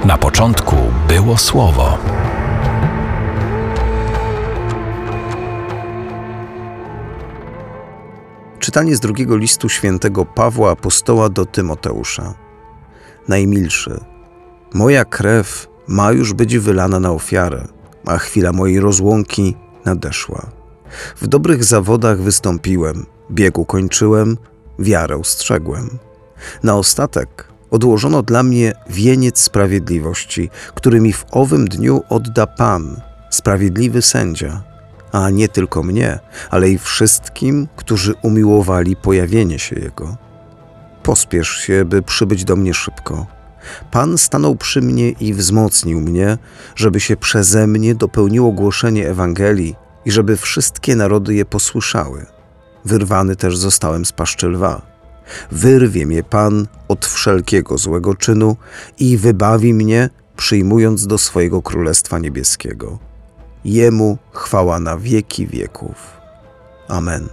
Na początku było Słowo. Czytanie z drugiego listu świętego Pawła apostoła do Tymoteusza. Najmilszy, moja krew ma już być wylana na ofiarę, a chwila mojej rozłąki nadeszła. W dobrych zawodach wystąpiłem, bieg ukończyłem, wiarę strzegłem. Na ostatek odłożono dla mnie wieniec sprawiedliwości, który mi w owym dniu odda Pan, sprawiedliwy sędzia, a nie tylko mnie, ale i wszystkim, którzy umiłowali pojawienie się Jego. Pospiesz się, by przybyć do mnie szybko. Pan stanął przy mnie i wzmocnił mnie, żeby się przeze mnie dopełniło głoszenie Ewangelii i żeby wszystkie narody je posłyszały. Wyrwany też zostałem z paszczy lwa. Wyrwie mnie Pan od wszelkiego złego czynu i wybawi mnie, przyjmując do swojego Królestwa Niebieskiego. Jemu chwała na wieki wieków. Amen.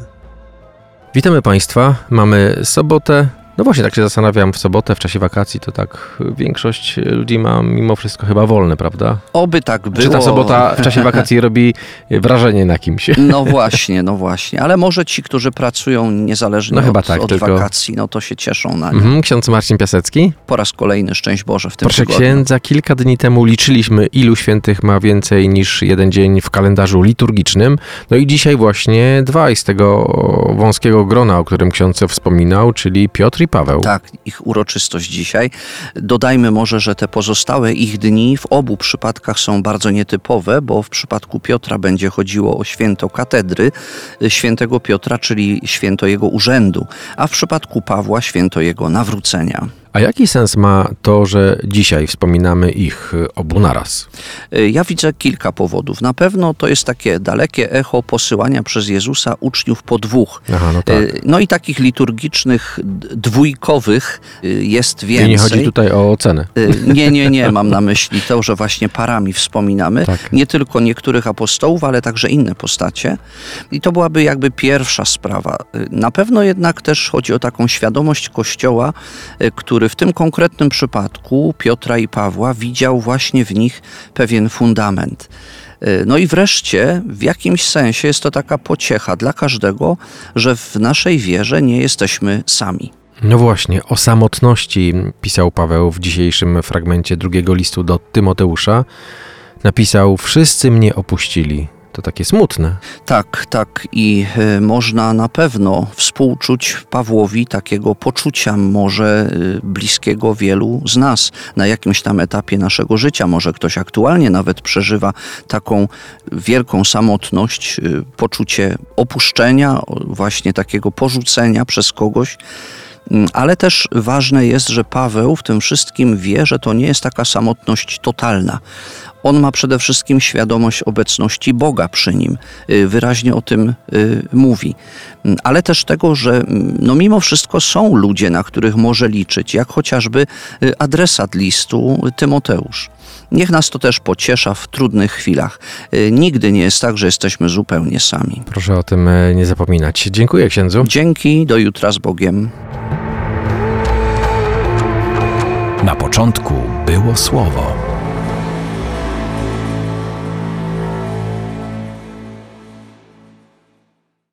Witamy Państwa. Mamy sobotę. No właśnie, tak się zastanawiam, w sobotę, w czasie wakacji, to tak większość ludzi ma mimo wszystko chyba wolne, prawda? Oby tak było. Czy ta sobota w czasie wakacji robi wrażenie na kimś? No właśnie. Ale może ci, którzy pracują niezależnie od wakacji, no to się cieszą na nie. Ksiądz Marcin Piasecki. Po raz kolejny szczęść Boże w tym Proszę tygodniu. księdza, kilka dni temu liczyliśmy, ilu świętych ma więcej niż jeden dzień w kalendarzu liturgicznym. No i dzisiaj właśnie dwaj z tego wąskiego grona, o którym ksiądz wspominał, czyli Piotr i Paweł. Tak, ich uroczystość dzisiaj. Dodajmy może, że te pozostałe ich dni w obu przypadkach są bardzo nietypowe, bo w przypadku Piotra będzie chodziło o święto katedry świętego Piotra, czyli święto jego urzędu, a w przypadku Pawła święto jego nawrócenia. A jaki sens ma to, że dzisiaj wspominamy ich obu naraz? Ja widzę kilka powodów. Na pewno to jest takie dalekie echo posyłania przez Jezusa uczniów po dwóch. Aha, no tak. No i takich liturgicznych, dwójkowych jest więcej. I nie chodzi tutaj o ocenę. Nie. Mam na myśli to, że właśnie parami wspominamy. Tak. Nie tylko niektórych apostołów, ale także inne postacie. I to byłaby jakby pierwsza sprawa. Na pewno jednak też chodzi o taką świadomość Kościoła, który w tym konkretnym przypadku Piotra i Pawła widział właśnie w nich pewien fundament. No i wreszcie w jakimś sensie jest to taka pociecha dla każdego, że w naszej wierze nie jesteśmy sami. No właśnie, o samotności pisał Paweł w dzisiejszym fragmencie drugiego listu do Tymoteusza. Napisał: wszyscy mnie opuścili. To takie smutne. Tak. I można na pewno współczuć Pawłowi takiego poczucia może bliskiego wielu z nas na jakimś tam etapie naszego życia. Może ktoś aktualnie nawet przeżywa taką wielką samotność, poczucie opuszczenia, właśnie takiego porzucenia przez kogoś. Ale też ważne jest, że Paweł w tym wszystkim wie, że to nie jest taka samotność totalna. On ma przede wszystkim świadomość obecności Boga przy nim. Wyraźnie o tym mówi. Ale też tego, że mimo wszystko są ludzie, na których może liczyć, jak chociażby adresat listu Tymoteusz. Niech nas to też pociesza w trudnych chwilach. Nigdy nie jest tak, że jesteśmy zupełnie sami. Proszę o tym nie zapominać. Dziękuję księdzu. Dzięki, do jutra z Bogiem. Na początku było Słowo.